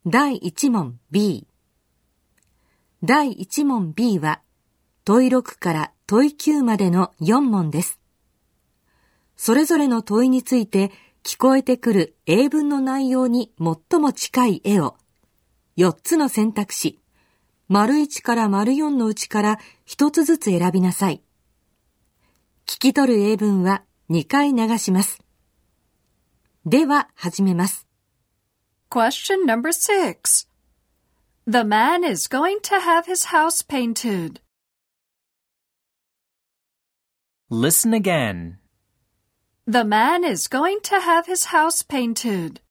第1問 B。第1問 B は問6から問9までの4問です。それぞれの問いについて聞こえてくる英文の内容に最も近い絵を4つの選択肢、①から�4のうちから1つずつ選びなさい。聞き取る英文は2回流します。では始めます。 Question number 6. The man is going to have his house painted. Listen again. The man is going to have his house painted.